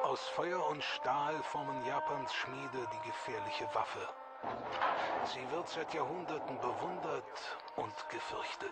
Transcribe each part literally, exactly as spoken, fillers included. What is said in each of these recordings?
Aus Feuer und Stahl formen Japans Schmiede die gefährliche Waffe. Sie wird seit Jahrhunderten bewundert und gefürchtet.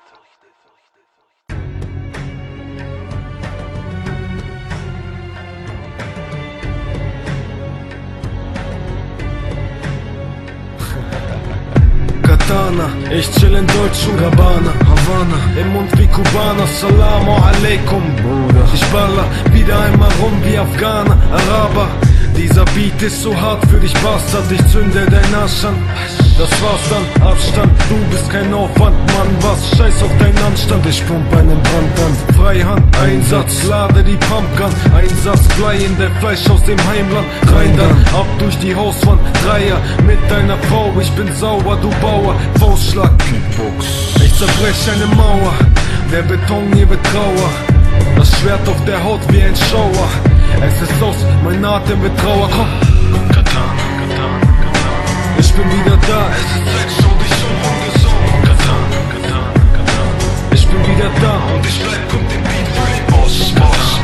Katana, ich chill in Deutsch und Gabbana, Havana, im Mund wie Kubaner, Salamu alaikum, Bruder. Ich baller wieder einmal rum wie Afghaner, Araber. Dieser Beat ist so hart für dich, Bastard, ich zünde dein Arsch an. Das war's dann, Abstand, du bist kein Aufwand, Mann, was, scheiß auf deinen Anstand. Ich pump einen Brand an, Freihand, Einsatz, lade die Pumpgun, Einsatz, Blei in der Fleisch aus dem Heimland. Rein dann, ab durch die Hauswand, Dreier mit deiner Frau, ich bin sauer, du Bauer, Faustschlag, Kickbox. Ich zerbrech eine Mauer, der Beton hier wird grauer, das Schwert auf der Haut wie ein Schauer. Es ist aus, mein Atem wird Trauer, komm. Katana, Katana, Katana. Ich bin wieder da, es ist Zeit, schau dich um, ungesund. Katana, Katana, Katana. Ich bin wieder da und ich bleib und den Beat für den Boss. Boss,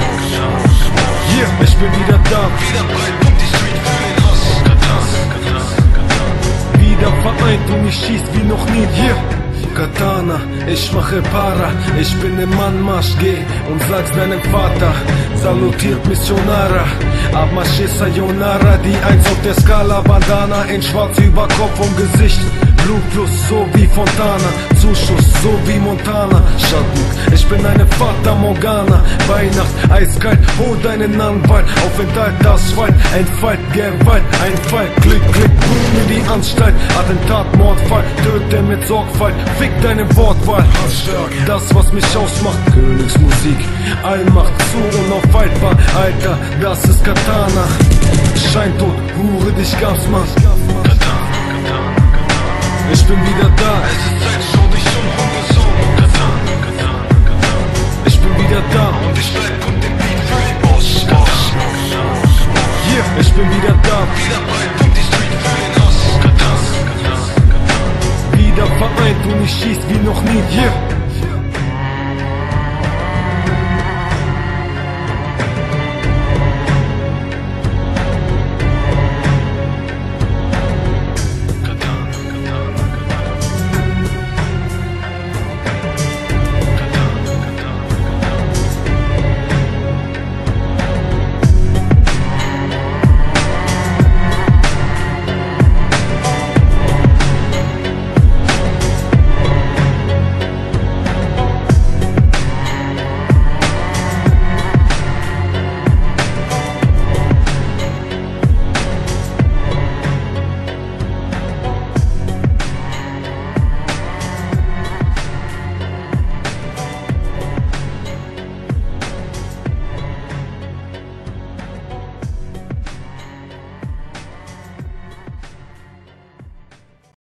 yeah, ich bin wieder da, wieder breit und die Street für den Hass. Katana, Katana, Katana. Wieder vereint und ich schieß wie noch nie, yeah. Katana, ich mache Para, ich bin im Anmarsch, geh und sag's deinem Vater, salutiert Missionara, Abmarsch Sayonara, die Eins auf der Skala, Bandana in schwarz über Kopf und Gesicht, Blutfluss so wie Fontana, Zuschuss so wie Montana, Schatten, ich bin eine Fata Morgana, Weihnacht, eiskalt, hol deinen Anwalt, Aufenthalt, Asphalt, Entfalt, Gewalt, ein Fall, Klick, Klick, boom in die Anstalt, Attentat, Mordfall, töte mit Sorgfalt, fick deine Wortwahl, das was mich ausmacht, Königsmusik, Allmacht, zu unaufhaltbar, Alter, das ist Katana, Scheintod, Hure, dich gab's, Mann. Katana, Katana. Ich bin wieder da, es ist Zeit, schau dich um, ungesund. Katana, Katana, Katana. Ich bin wieder da und ich bleib und den Beat für den Boss. Boss, yeah, ich bin wieder da, wieder breit und die Street für den Hass. Katana, Katana, Katana. Wieder vereint und ich schieß wie noch nie, yeah.